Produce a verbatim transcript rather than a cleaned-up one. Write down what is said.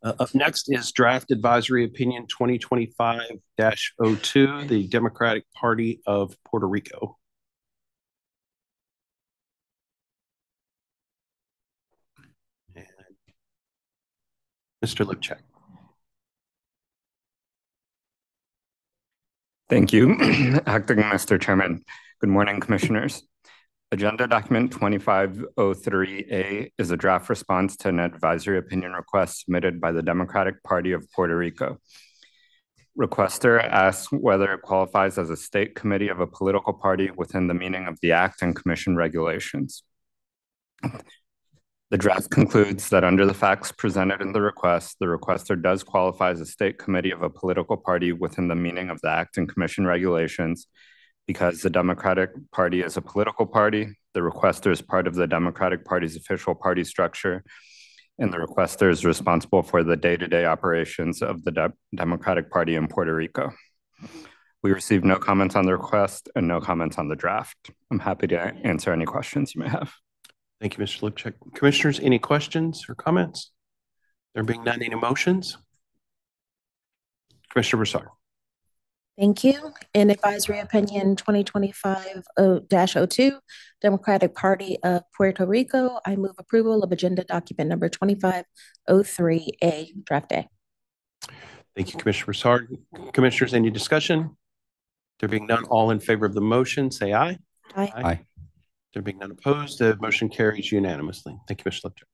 Uh, up next is Draft Advisory Opinion twenty twenty-five dash oh two, the Democratic Party of Puerto Rico. And Mister Lipchak. Thank you, Acting Mister Chairman. Good morning, Commissioners. Agenda Document twenty-five oh three A is a draft response to an advisory opinion request submitted by the Democratic Party of Puerto Rico. Requester asks whether it qualifies as a state committee of a political party within the meaning of the Act and Commission regulations. The draft concludes that under the facts presented in the request, the requester does qualify as a state committee of a political party within the meaning of the Act and Commission regulations because the Democratic Party is a political party, the requester is part of the Democratic Party's official party structure, and the requester is responsible for the day-to-day operations of the De- Democratic Party in Puerto Rico. We received no comments on the request and no comments on the draft. I'm happy to answer any questions you may have. Thank you, Mister Lipchak. Commissioners, any questions or comments? There being none, any motions? Commissioner Broussard. Thank you. In Advisory Opinion twenty twenty-five dash oh two, Democratic Party of Puerto Rico, I move approval of Agenda Document Number twenty-five oh three A, Draft A. Thank you, Commissioner Broussard. Commissioners, any discussion? There being none, all in favor of the motion, say aye. Aye. Aye. There being none opposed, the motion carries unanimously. Thank you, Mister Lipchak.